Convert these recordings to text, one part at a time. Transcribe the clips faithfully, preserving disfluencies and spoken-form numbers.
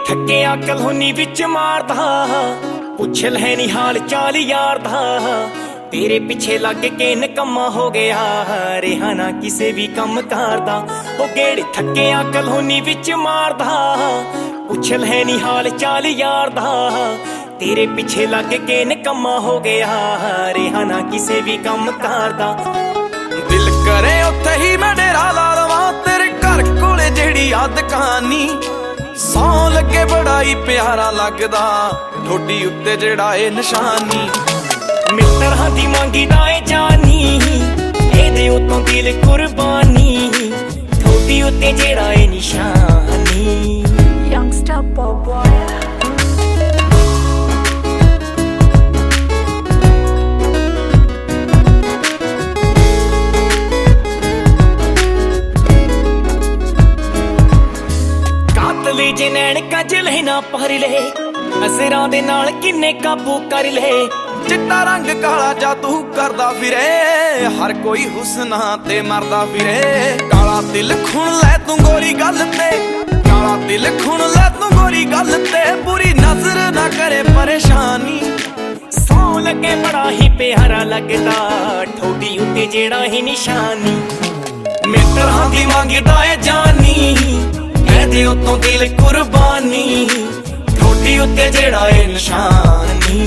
थक्किया colony विच मारदा, पुछ लै नी हाल चाल यार दा। तेरे पिछे लग के निकम्मा हो गया, रेहा ना किसे भी कम करदा। ओ गेड़ थक्किया कलोनी विच मारदा, पुछ लै नी हाल चाल यार दा। तेरे पिछे लग के निकम्मा हो गया, रेहा ना किसे भी कम करदा। दिल करे उत्थे ही मैं डेरा ला लवां, तेरे घर कोले जेड़ी याद कहानी। सौ लगे बड़ा ही प्यारा लगदा, ठोडी उत्ते जेड़ा ए निशानी। मित्तरां दी मंगी दा ए जानी, एदे उत्तों दिल कुर्बानी। ठोडी उत्ते जेड़ा ए निशानी। Youngster pop boy। जे नैन कजल ना पर ले, असरां दे नाल किन्ने काबू कर ले। चिट्टा रंग काला जादू करदा फिरे, हर कोई हुस्ना ते मरदा फिरे। काला दिल खुण लै तू गोरी गल ते, काला दिल खुण लै तू गोरी गल ते। बुरी नजर ना करे परेशानी। सौ लगे बड़ा ही प्यारा लगदा, ठोडी उत्ते जेड़ा ही निशानी। मित्तरां दी मंगदा ए जानी, एदे उत्तों दिल कुर्बानी। ठोडी उत्ते जेड़ा ए निशानी।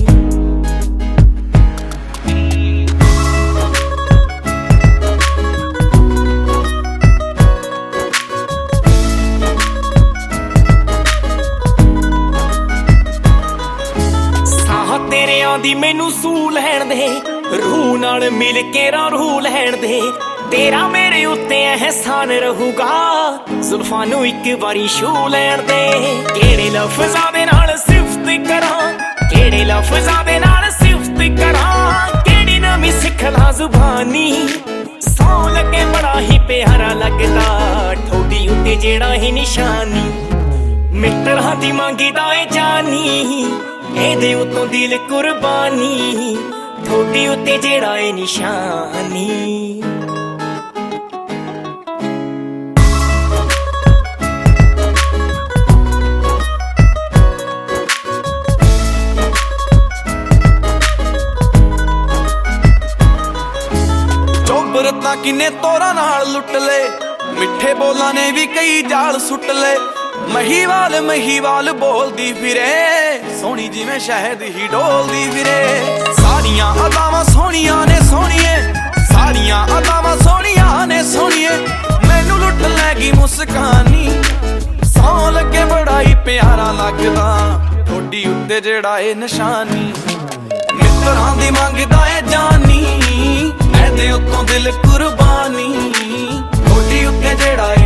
साह तेरे आंदी मैनू सू लैण दे, रूह नाल मिल के रा रूह लैण दे। तेरा मेरे उत्ते एहसान रहूगा, जुल्फां नू इक बारी छू लैण दे। केड़े लफ्ज़ां दे नाल सिफत करां, केड़े लफ्ज़ां दे नाल सिफत करां। केड़ी नवीं सिख ला जुबानी। सौ लगे बड़ा ही प्यारा लगदा, ठोडी उत्ते जेड़ा ही निशानी। मित्तरां दी मंगदा ए जानी, एदे उत्तों दिल कुर्बानी। ठोडी उत्ते जेड़ा ए निशानी। बरता किन्ने तोरा नाल लुट ले, मिठे बोलां ने भी कई जाल सुट ले। महीवाल महीवाल बोलदी फिरे, सोहनी जिवें शहद ही डोलदी फिरे। सारियां अदावां सोहणियां ने सोहणिए, सारियां अदावां सोहणियां ने सोहणिए। मैनू लुट लैगी मुस्कानी। सौ लगे बड़ा ही प्यारा लगदा, ठोडी उत्ते जेड़ा ए निशानी। मित्तरां दी मंगदा ए जानी, एदे उत्तों दिल कुर्बानी। ठोडी उत्ते जेड़ा